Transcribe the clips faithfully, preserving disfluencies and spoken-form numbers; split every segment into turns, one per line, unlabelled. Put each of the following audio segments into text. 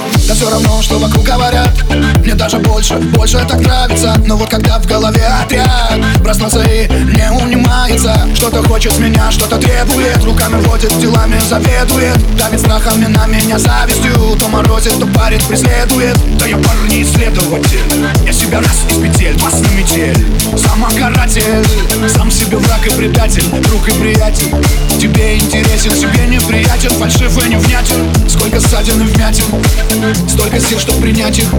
Да все равно, что вокруг говорят. Мне даже больше, больше так нравится. Но вот когда в голове отряд, проснуться и не унимается. Что-то хочет с меня, что-то требует. Руками водит, делами заведует. Давит страхами на меня завистью. То морозит, то парит, преследует. Да я парень исследователь. Я себя раз из петель, вас на метель. Самокаратель, сам себе враг и предатель. Друг и приятель. Тебе интересен, себе неприятен. Фальшив и невнятен. Сколько ссадин и вмятин, столько сил, чтоб принять их.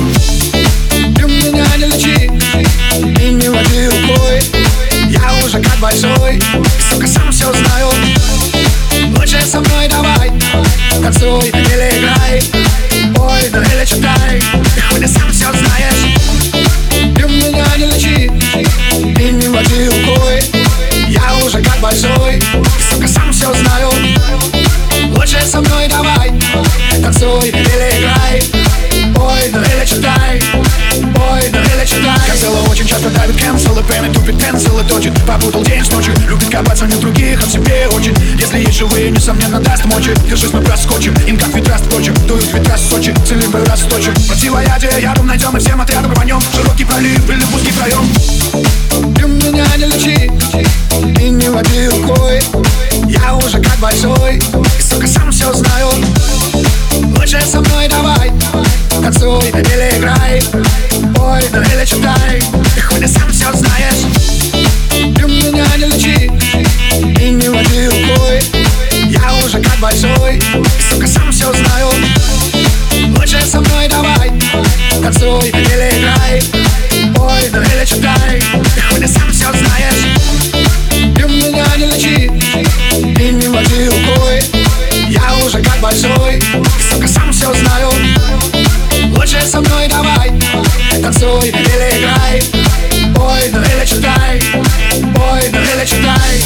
Ты меня не лечи и не води рукой. Я уже как большой, сука, сам все знаю. Лучше со мной давай, танцуй или играй. Ой, ну или читай, ты хоть и сам все знаешь. Ты меня не лечи и не води рукой. Я уже как большой, сука, сам все знаю. Лучше со мной давай, танцуй или играй. Ой, ну или читай, ой, ну или читай. Канцелы очень часто давит кэнселы, пены тупит пенсилы точит. Попутал день с ночью, любит копаться не в других, а в себе очень. Если есть живые, несомненно даст мочи. Держись, мы проскочим, им как ветра строчим. Дуют ветра с Сочи, цели мы расточим. Противоядие ядом найдем и всем отрядом рванем. Широкий пролив или узкий проем. Ты меня не лечи и не води рукой. Я уже как большой, и, сука, сам все знаю. Лучше со мной давай, танцуй или играй. Ой, ну или читай, ты хоть и сам все знаешь. Ты меня не лечи и не води рукой. Я уже как большой, и, сука, сам все знаю. Лучше со мной давай, танцуй или играй. Ой, ну или читай, ты хоть и сам все знаешь. Ты меня не лечи и не води рукой. Я уже как большой, и, сука, сам все знаю. Лучше со мной давай, танцуй или играй. Ой, ну или читай, ой, ну или читай.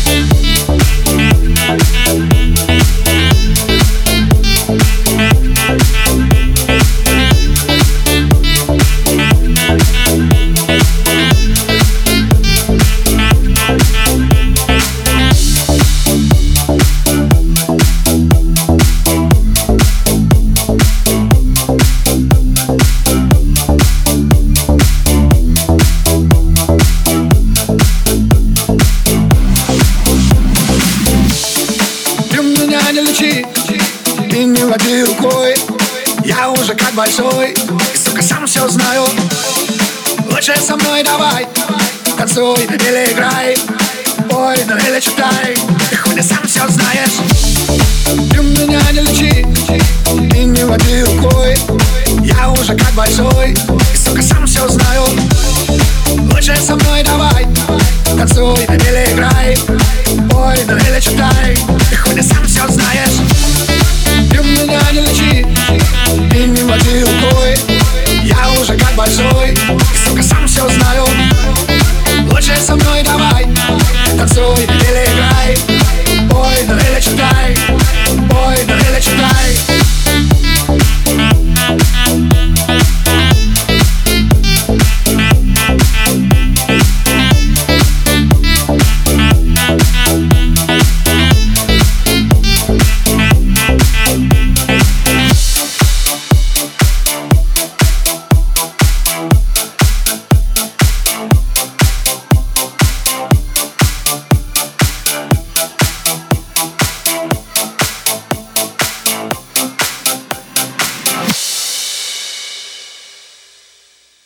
И не води рукой. Я уже как большой, и, сука, сам все знаю. Лучше со мной давай, танцуй или играй. Ой, ну или читай, ты хоть и сам все знаешь. Ты меня не лечи и не води рукой. Я уже как большой, и, сука, сам все знаю. Лучше со мной давай, танцуй или играй. Ой, ну или читай, ты хоть и сам все знаешь. Ты меня не лечи и не води рукой. Я уже как большой,